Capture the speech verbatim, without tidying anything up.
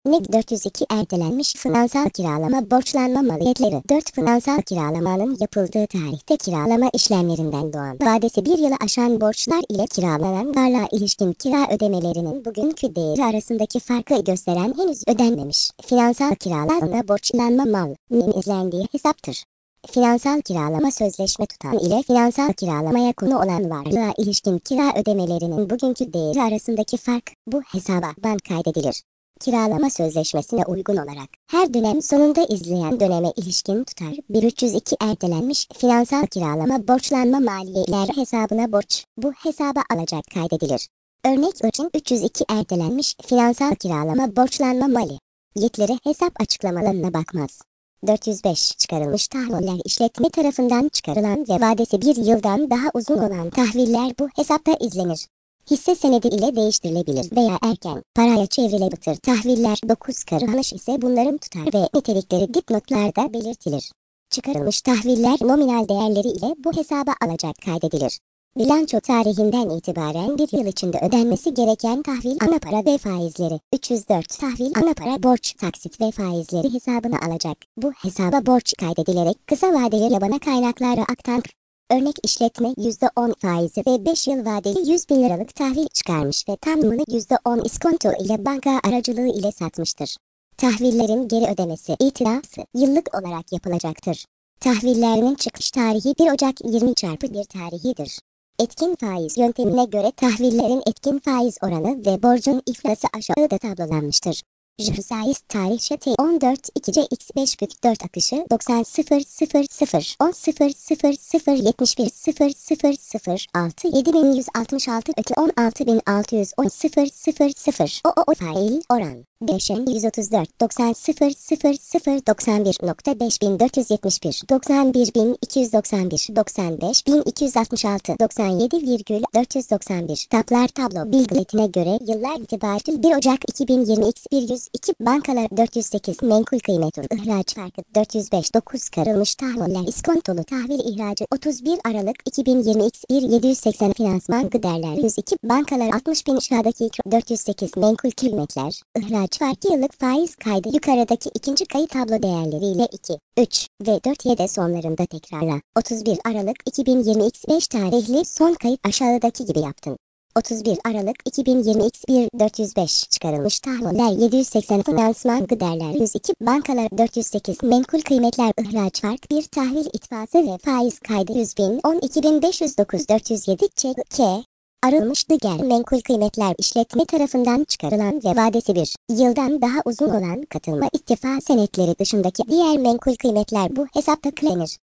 NİG dört yüz iki ertelenmiş finansal kiralama borçlanma maliyetleri. dört Finansal kiralamanın yapıldığı tarihte kiralama işlemlerinden doğan vadesi bir yılı aşan borçlar ile kiralanan varlığa ilişkin kira ödemelerinin bugünkü değeri arasındaki farkı gösteren henüz ödenmemiş finansal kiralama borçlanma malinin izlendiği hesaptır. Finansal kiralama sözleşme tutan ile finansal kiralamaya konu olan varlığa ilişkin kira ödemelerinin bugünkü değeri arasındaki fark bu hesaba ban kaydedilir. Kiralama sözleşmesine uygun olarak her dönem sonunda izleyen döneme ilişkin tutar bir üç yüz iki ertelenmiş finansal kiralama borçlanma maliyeler hesabına borç bu hesaba alacak kaydedilir. Örnek için üç yüz iki ertelenmiş finansal kiralama borçlanma maliyetleri hesap açıklamalarına bakmaz. dört yüz beş Çıkarılmış tahviller işletme tarafından çıkarılan ve vadesi bir yıldan daha uzun olan tahviller bu hesapta izlenir. Hisse senedi ile değiştirilebilir veya erken paraya çevrilebilir tahviller dokuz karışmış ise bunların tutar ve nitelikleri dipnotlarda belirtilir. Çıkarılmış tahviller nominal değerleri ile bu hesaba alacak kaydedilir. Bilanço tarihinden itibaren bir yıl içinde ödenmesi gereken tahvil ana para ve faizleri. üç yüz dört Tahvil ana para borç taksit ve faizleri hesabına alacak. Bu hesaba borç kaydedilerek kısa vadeli yabana kaynaklara aktan. Örnek işletme yüzde on faizi ve beş yıl vadeli yüz bin liralık tahvil çıkarmış ve tamamını yüzde on iskonto ile banka aracılığı ile satmıştır. Tahvillerin geri ödemesi itirası yıllık olarak yapılacaktır. Tahvillerinin çıkış tarihi bir Ocak yirmi çarpı bir tarihidir. Etkin faiz yöntemine göre tahvillerin etkin faiz oranı ve borcun iflası aşağıda tablolanmıştır. Jürsayis tarih şt on dört iki c x beş bük dört akışı doksan sıfır sıfır sıfır on sıfır sıfır sıfır yetmiş bir sıfır sıfır sıfır altı yedi bin yüz altmış altı ötü on altı bin altı yüz on sıfır sıfır sıfır o o fail oran beşen yüz otuz dört doksan sıfır sıfır sıfır doksan bir nokta beş bin dört yüz yetmiş bir doksan bir bin iki yüz doksan bir doksan beş bin iki yüz altmış altı doksan yedi virgül dört yüz doksan bir Taplar tablo bilgiletine göre yıllar itibariyle bir Ocak iki bin yirmi x bir yüz iki bankalar dört yüz sekiz menkul kıymet ihraç farkı dört yüz beş dokuz karılmış tahviller iskontolu tahvil ihracı otuz bir Aralık iki bin yirmi x bir yedi yüz seksen finansman giderler yüz iki bankalar altmış bin aşağıdaki dört yüz sekiz menkul kıymetler ihraç farkı yıllık faiz kaydı yukarıdaki ikinci kayıt tablo değerleriyle iki, üç ve dört yedi sonlarında tekrarla. otuz bir Aralık iki bin yirmi x beş tarihli son kayıt aşağıdaki gibi yaptın. otuz bir Aralık iki bin yirmi x bir dört yüz beş çıkarılmış tahviller yedi yüz seksen finansman giderler yüz iki bankalar dört yüz sekiz menkul kıymetler ihraç fark bir tahvil itfası ve faiz kaydı yüz bin on iki bin beş yüz dokuz dört yüz yedi ç k arılmış diğer menkul kıymetler işletme tarafından çıkarılan ve vadesi bir yıldan daha uzun olan katılma ittifa senetleri dışındaki diğer menkul kıymetler bu hesapta klenir.